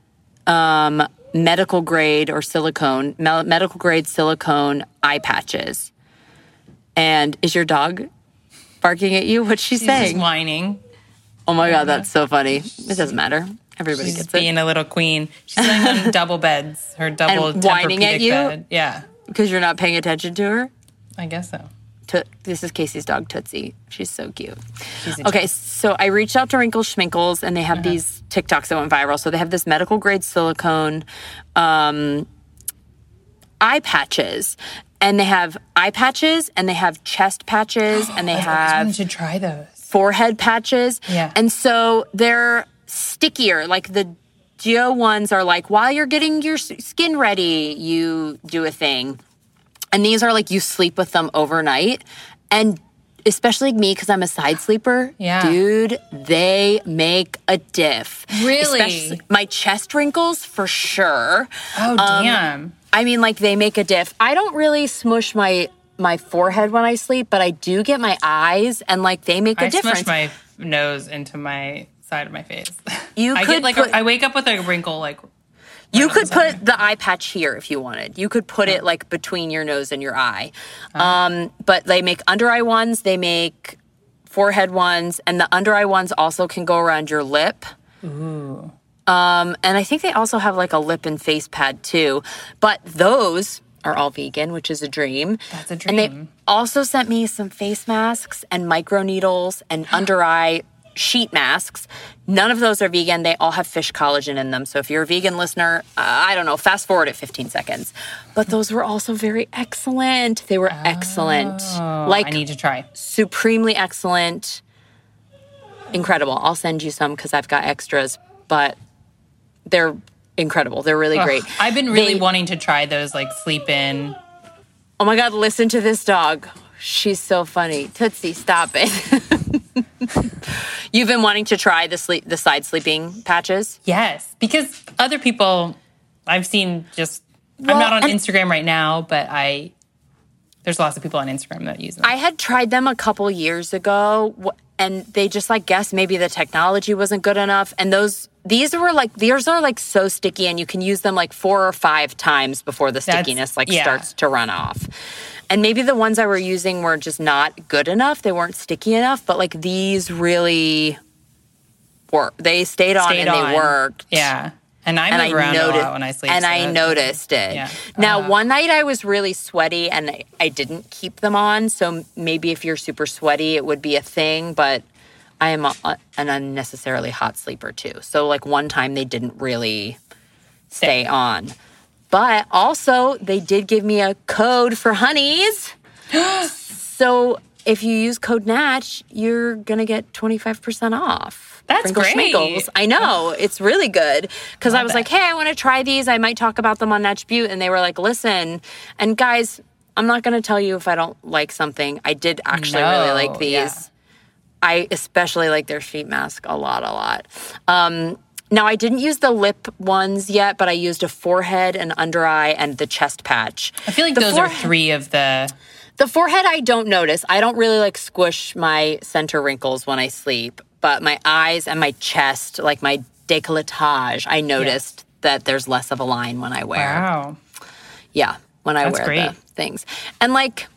um, medical grade or silicone, me- medical grade silicone eye patches. And is your dog barking at you? What's she She's saying? just whining. Oh my God, that's so funny. It doesn't matter. Everybody She's gets being it. a little queen. She's laying on double beds, her double And whining at Tempur-Pedic you? bed. Yeah, Because you're not paying attention to her. I guess so. To- this is Casey's dog, Tootsie. She's so cute. She's a Okay, so I reached out to Wrinkles Schminkles, and they have Uh-huh. these TikToks that went viral. So they have this medical grade silicone um, eye patches, and they have eye patches, and they have chest patches, and they I have should try those. forehead patches. Yeah. And so they're stickier. Like the Geo ones are like, while you're getting your s- skin ready, you do a thing. And these are like, you sleep with them overnight. And especially me because I'm a side sleeper. Yeah. Dude, they make a diff. Really? Especially my chest wrinkles, for sure. Oh, Um, damn. I mean, like, they make a diff. I don't really smush my my forehead when I sleep, but I do get my eyes, and, like, they make a I difference. smush my nose into my side of my face. You I could get like put- a, I wake up with a wrinkle like. You right on could the side. put the eye patch here if you wanted. You could put it, like, between your nose and your eye. Uh-huh. Um, but they make under eye ones. They make forehead ones. And the under eye ones also can go around your lip. Ooh. Um, and I think they also have, like, a lip and face pad, too. But those are all vegan, which is a dream. That's a And they dream. also sent me some face masks and micro needles and under eye sheet masks. None of those are vegan. They all have fish collagen in them. So if you're a vegan listener, uh, I don't know, fast forward at fifteen seconds. But those were also very excellent. They were excellent. Oh, Like, I need to try. supremely excellent. Incredible. I'll send you some because I've got extras. But they're incredible. They're really Ugh, great. I've been really They- wanting to try those like sleep in. Oh my God, listen to this dog. She's so funny. Tootsie, stop it. You've been wanting to try the sleep, the side sleeping patches? Yes, because other people I've seen just. Well, I'm not on and- Instagram right now, but I. There's lots of people on Instagram that use them. I had tried them a couple years ago, wh- and they just like guessed maybe the technology wasn't good enough. And those these were like these are like so sticky, and you can use them like four or five times before the That's- stickiness like yeah. starts to run off. And maybe the ones I were using were just not good enough. They weren't sticky enough, but like these really worked. They stayed on Stayed and on. they worked. Yeah, and I And move I around noticed, a lot when I sleep. and so I that- noticed it. Yeah. Now, Uh, one night I was really sweaty, and I, I didn't keep them on. So maybe if you're super sweaty, it would be a thing. But I am a, a- an unnecessarily hot sleeper too. So like one time they didn't really stay on. But also they did give me a code for honeys. So if you use code Natch, you're gonna get twenty-five percent off. That's Crinkle great. Schminkles. I know. It's really good. Because I was it. like, hey, I want to try these. I might talk about them on Natch Butte. And they were like, listen. And guys, I'm not going to tell you if I don't like something. I did actually really No, like these. yeah. I especially like their sheet mask a lot, a lot. Um, now, I didn't use the lip ones yet, but I used a forehead, an under eye, and the chest patch. I feel like The those are forehead- three of the. The forehead, I don't notice. I don't really like squish my center wrinkles when I sleep, but my eyes and my chest, like my décolletage, I noticed that there's less of a line when I wear. Wow. Yeah, when I That's wear great. the things. And like,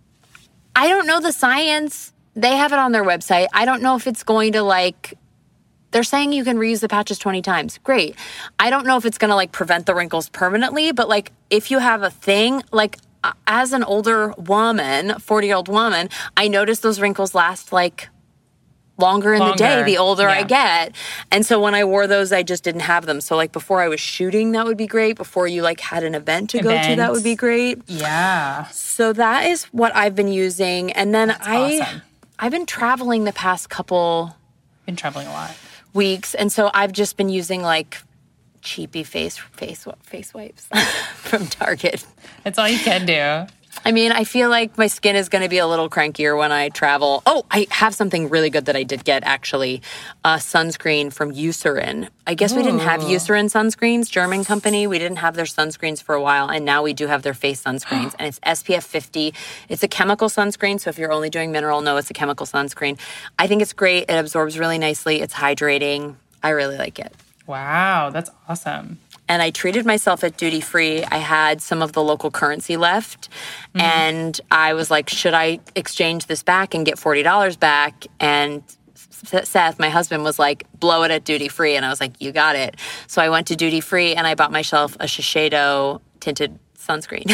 I don't know the science. They have it on their website. I don't know if it's going to like, they're saying you can reuse the patches twenty times. Great. I don't know if it's going to like prevent the wrinkles permanently, but like if you have a thing, like uh, as an older woman, forty year old woman, I notice those wrinkles last like longer in the day Longer. the older I Yeah. get. And so when I wore those, I just didn't have them. So like before I was shooting, that would be great. Before you like had an event to go to, that Events. would be great. Yeah. So that is what I've been using. And then I awesome. I've been traveling the past couple Been traveling a lot. weeks, and so I've just been using like cheapy face face face wipes from Target. That's all you can do. I mean, I feel like my skin is going to be a little crankier when I travel. Oh, I have something really good that I did get, actually. A sunscreen from Eucerin. I guess we didn't have Eucerin sunscreens, German company. We didn't have their sunscreens for a while, and now we do have their face sunscreens. And it's S P F fifty. It's a chemical sunscreen, so if you're only doing mineral, no, it's a chemical sunscreen. I think it's great. It absorbs really nicely. It's hydrating. I really like it. Wow, that's awesome. And I treated myself at duty free. I had some of the local currency left. Mm-hmm. And I was like, should I exchange this back and get forty dollars back? And Seth, my husband, was like, blow it at duty free. And I was like, you got it. So I went to duty free and I bought myself a Shiseido tinted sunscreen.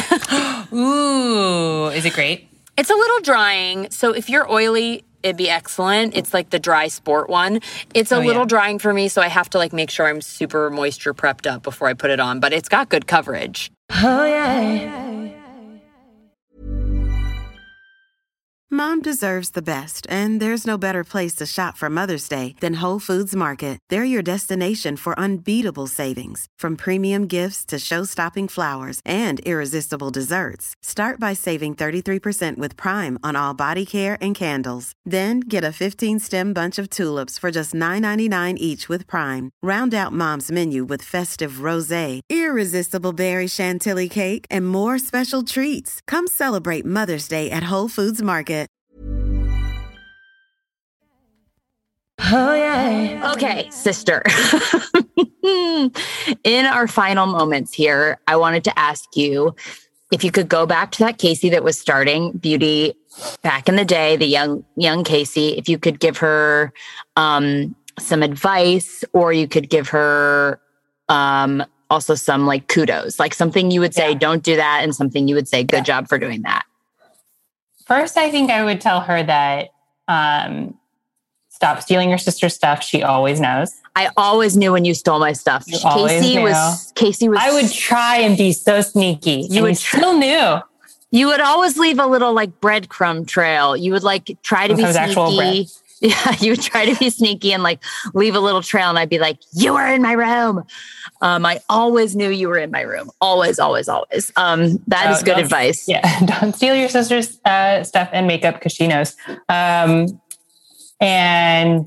Ooh, is it great? It's a little drying. So if you're oily, it'd be excellent. It's like the dry sport one. It's a Oh, little yeah. drying for me, so I have to like make sure I'm super moisture prepped up before I put it on, but it's got good coverage. Mom deserves the best, and there's no better place to shop for Mother's Day than Whole Foods Market. They're your destination for unbeatable savings, from premium gifts to show-stopping flowers and irresistible desserts. Start by saving thirty-three percent with Prime on all body care and candles. Then get a fifteen-stem bunch of tulips for just nine ninety-nine each with Prime. Round out Mom's menu with festive rosé, irresistible berry chantilly cake, and more special treats. Come celebrate Mother's Day at Whole Foods Market. Oh, yeah. Okay, sister. In our final moments here, I wanted to ask you if you could go back to that Casey that was starting beauty back in the day, the young young Casey, if you could give her um, some advice, or you could give her um, also some like kudos, like something you would say, yeah. don't do that, and something you would say, good yeah. job for doing that. First, I think I would tell her that um, stop stealing your sister's stuff. She always knows. I always knew when you stole my stuff. You Casey was Casey was. I would try and be so sneaky. You would still knew. You would always leave a little like breadcrumb trail. You would like try to Sometimes be sneaky. Yeah, you would try to be sneaky and like leave a little trail, and I'd be like, "You were in my room." Um, I always knew you were in my room. Always, always, always. Um, that oh, is good advice. Yeah, don't steal your sister's uh, stuff and makeup because she knows. Um, and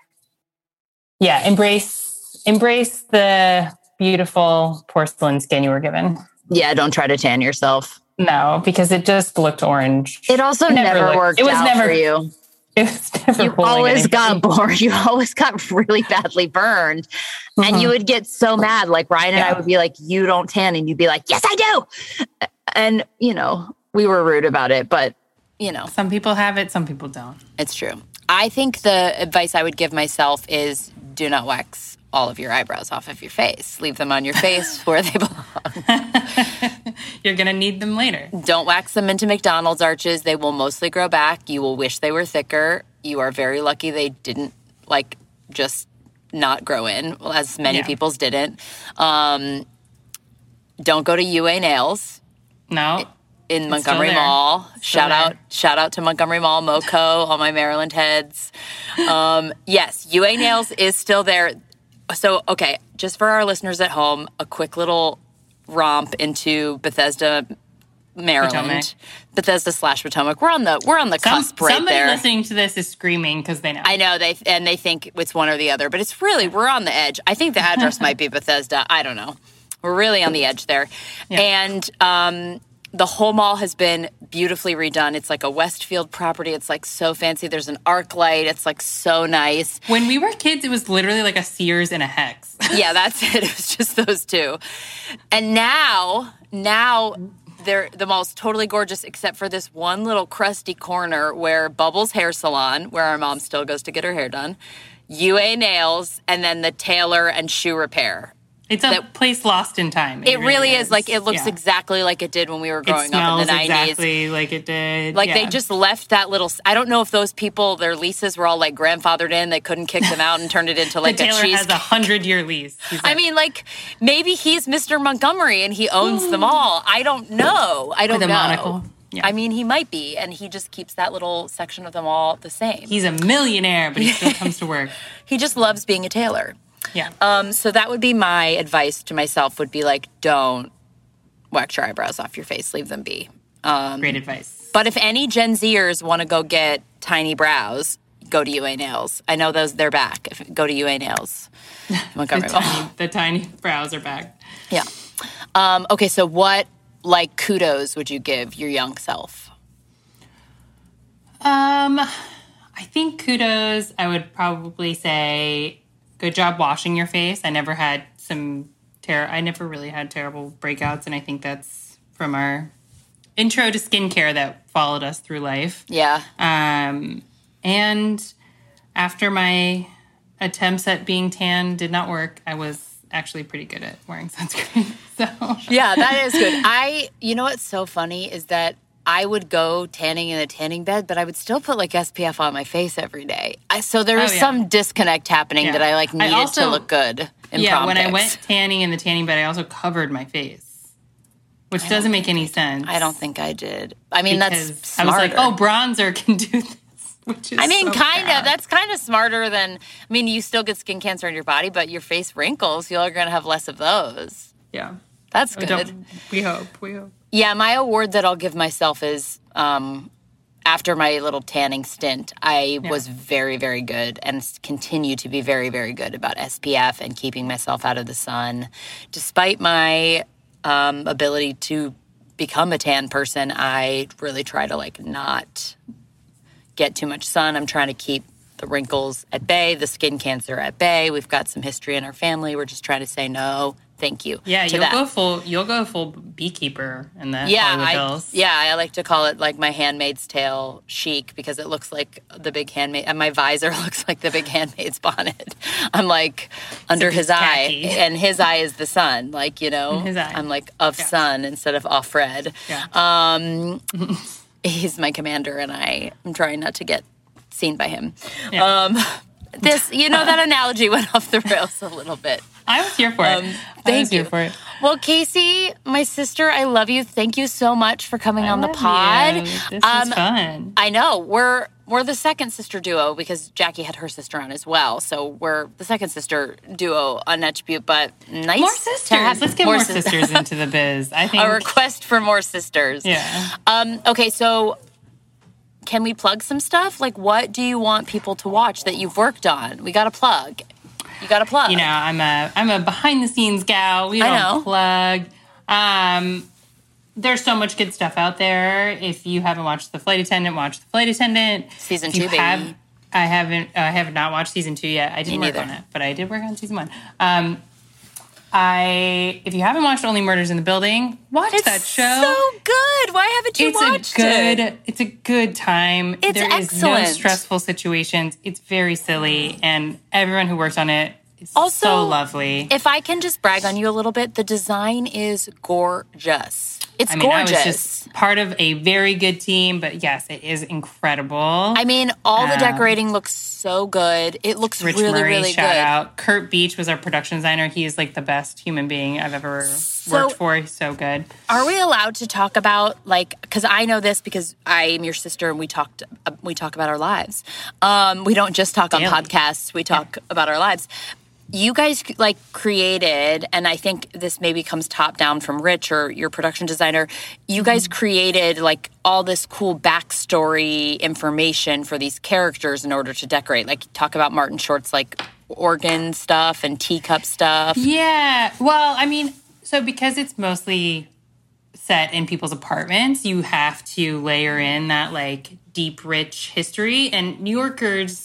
yeah, embrace embrace the beautiful porcelain skin you were given. Yeah, don't try to tan yourself. No, because it just looked orange. It also it never, never looked, worked it was out never, for you. It was never you always got bored. You always got really badly burned. Mm-hmm. And you would get so mad. Like Ryan and yeah. I would be like, you don't tan. And you'd be like, yes, I do. And, you know, we were rude about it. But, you know. Some people have it. Some people don't. It's true. I think the advice I would give myself is do not wax all of your eyebrows off of your face. Leave them on your face where they belong. You're going to need them later. Don't wax them into McDonald's arches. They will mostly grow back. You will wish they were thicker. You are very lucky they didn't, like, just not grow in, as many yeah. people's didn't. Um, don't go to U A Nails. No. In Montgomery Mall. Still shout there. out shout out to Montgomery Mall, MoCo, all my Maryland heads. Um, yes, U A Nails is still there. So, okay, just for our listeners at home, a quick little romp into Bethesda, Maryland. Potomac. Bethesda slash Potomac. We're on the we're on the Some, cusp right somebody there. Somebody listening to this is screaming because they know. I know they and they think it's one or the other, but it's really we're on the edge. I think the address might be Bethesda. I don't know. We're really on the edge there, yeah. and um, the whole mall has been beautifully redone. It's like a Westfield property. It's like so fancy. There's an arc light. It's like so nice. When we were kids, it was literally like a Sears and a Hex. Yeah, that's it. It was just those two. And now, now they're, the mall's totally gorgeous except for this one little crusty corner where Bubbles Hair Salon, where our mom still goes to get her hair done, U A Nails, and then the tailor and shoe repair. It's a that, place lost in time. It, it really, really is. is. Like, it looks yeah. exactly like it did when we were growing up in the nineties. It smells exactly like it did. Like, yeah. they just left that little... I don't know if those people, their leases were all, like, grandfathered in. They couldn't kick them out and turned it into, like, the a cheese... The tailor has a hundred-year lease. Like, I mean, like, maybe he's Mister Montgomery and he owns them all. I don't know. I don't With a know. monocle. Yeah. I mean, he might be, and he just keeps that little section of them all the same. He's a millionaire, but he still comes to work. He just loves being a tailor. Yeah. Um, so that would be my advice to myself would be like, don't wax your eyebrows off your face. Leave them be. Um, Great advice. But if any Gen Zers want to go get tiny brows, go to U A Nails. I know those they're back. If, go to U A Nails. the, tiny, the tiny brows are back. Yeah. Um, okay, so what, like, kudos would you give your young self? Um, I think kudos, I would probably say... Good job washing your face. I never had some ter- I never really had terrible breakouts, and I think that's from our intro to skincare that followed us through life. Yeah. Um, and after my attempts at being tan did not work, I was actually pretty good at wearing sunscreen. So yeah, that is good. I, you know what's so funny is that I would go tanning in a tanning bed, but I would still put like S P F on my face every day. I, so there was oh, yeah. some disconnect happening yeah. that I like needed I also, to look good in Yeah, prom when pics. I went tanning in the tanning bed, I also covered my face. which doesn't make any sense. I don't think I did. I mean, because that's smarter. I was like, oh, bronzer can do this. Which is I mean, so kind bad. of. That's kind of smarter than, I mean, you still get skin cancer in your body, but your face wrinkles, you're going to have less of those. Yeah. That's We good. don't- We hope. We hope. Yeah, my award that I'll give myself is um, after my little tanning stint, I Yeah. was very, very good and s- continue to be very, very good about S P F and keeping myself out of the sun. Despite my um, ability to become a tan person, I really try to like not get too much sun. I'm trying to keep the wrinkles at bay, the skin cancer at bay. We've got some history in our family. We're just trying to say no, thank you. Yeah, to you'll that. go full. You'll go full beekeeper in the Yeah, Hollywood I, Hills. yeah, I like to call it like my Handmaid's Tale chic because it looks like the big handmaid, and my visor looks like the big handmaid's bonnet. I'm like under it's his tacky. eye, and his eye is the sun. Like, you know, In his eye. I'm like of Yeah. sun instead of off red. Yeah. Um, he's my commander, and I am trying not to get seen by him. Yeah. Um, this, you know, that analogy went off the rails a little bit. I was here for it. Um, I thank was here you. for it. Well, Casey, my sister, I love you. Thank you so much for coming I on the love pod. you. This Um, is fun. I know we're we're the second sister duo because Jackie had her sister on as well. So we're the second sister duo on Natch Butte. But nice More to sisters. have Let's get more, sis- sisters into the biz. I think. A request for more sisters. Yeah. Um, okay, so can we plug some stuff? Like, what do you want people to watch that you've worked on? We got to plug. You got to plug. You know, I'm a I'm a behind the scenes gal. We I don't know. plug. Um, there's so much good stuff out there. If you haven't watched The Flight Attendant, watch The Flight Attendant. Season If you two, baby. have- I haven't. I have not watched season two yet. I didn't Me work neither. on it, but I did work on season one. Um, I if you haven't watched Only Murders in the Building, watch It's that show. so good. Why haven't you it's watched a good. it? It's a good time. It's There is no excellent. stressful situations. It's very silly, and everyone who works on it is Also, so lovely. If I can just brag on you a little bit, the design is gorgeous. It's I mean, gorgeous. I was just part of a very good team, but yes, it is incredible. I mean, all the Um, decorating looks so good. It looks Rich really, Murray, really shout good. out. Kurt Beach was our production designer. He is like the best human being I've ever worked for. He's so good. Are we allowed to talk about like? Because I know this because I am your sister, and we talked. Uh, we talk about our lives. Um, we don't just talk on Daily. podcasts. We talk about our lives. You guys like created, and I think this maybe comes top down from Rich or your production designer. You guys Mm-hmm. created like all this cool backstory information for these characters in order to decorate. Like talk about Martin Short's like organ stuff and teacup stuff. Yeah. Well, I mean, so because it's mostly set in people's apartments, you have to layer in that like deep, rich history. And New Yorkers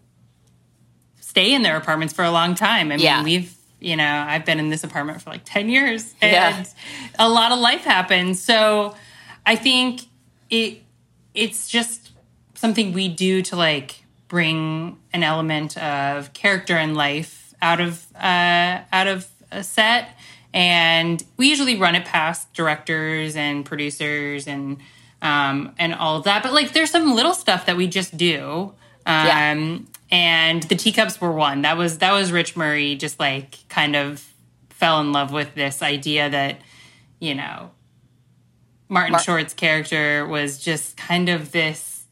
stay in their apartments for a long time. I mean, Yeah. we've, you know, I've been in this apartment for like ten years and Yeah. a lot of life happens. So I think it it's just something we do to like bring an element of character and life out of uh, out of a set. And we usually run it past directors and producers and um, and all of that. But like, there's some little stuff that we just do. Um, Yeah. And the teacups were one. That was that was Rich Murray just like kind of fell in love with this idea that, you know, Martin Mar- Short's character was just kind of this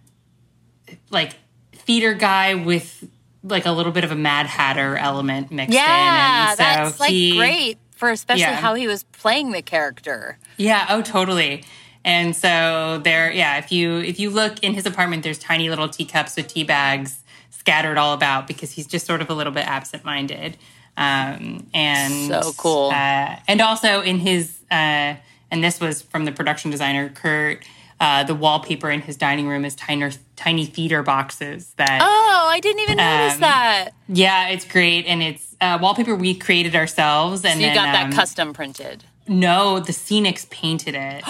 like theater guy with like a little bit of a Mad Hatter element mixed in. Yeah, And so that's like he- great for especially Yeah. how he was playing the character. Yeah, oh totally. And so there, yeah, if you if you look in his apartment, there's tiny little teacups with tea bags scattered all about because he's just sort of a little bit absent-minded. Um, and So cool. Uh, and also in his, uh, and this was from the production designer, Kurt, uh, the wallpaper in his dining room is tiny, tiny theater boxes that, Oh, I didn't even notice Um, that. yeah, it's great. And it's uh, wallpaper we created ourselves. And So you then, got that um, custom printed. No, the Scenics painted it.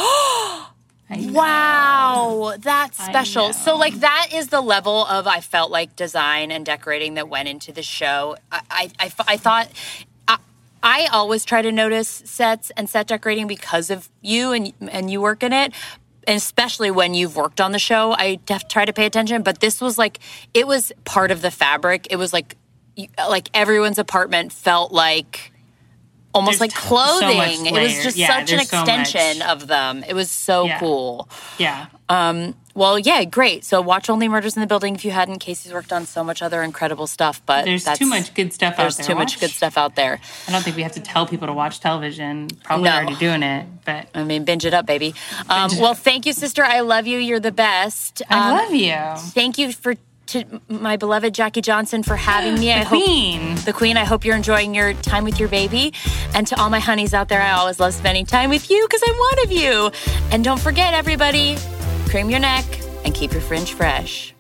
Wow, that's I special. know. So, like, that is the level of I felt like design and decorating that went into the show. I, I, I, I thought I, I always try to notice sets and set decorating because of you and and you work in it. And especially when you've worked on the show, I def- try to pay attention. But this was like it was part of the fabric. It was like you- like everyone's apartment felt like almost There's like t- so clothing. much It was layer. just Yeah, such an there's so extension much. of them. It was so Yeah. cool. Yeah. Um, well, yeah, great. So watch Only Murders in the Building if you hadn't. Casey's worked on so much other incredible stuff, but There's that's, too much good stuff out There's there. too much Watch. good stuff out there. I don't think we have to tell people to watch television. Probably No. already doing it, but I mean, binge it up, baby. Um, well, thank you, sister. I love you. You're the best. I Um, love you. Thank you for to my beloved Jackie Johnson for having me. The I hope, queen. the queen. I hope you're enjoying your time with your baby. And to all my honeys out there, I always love spending time with you because I'm one of you. And don't forget, everybody, cream your neck and keep your fringe fresh.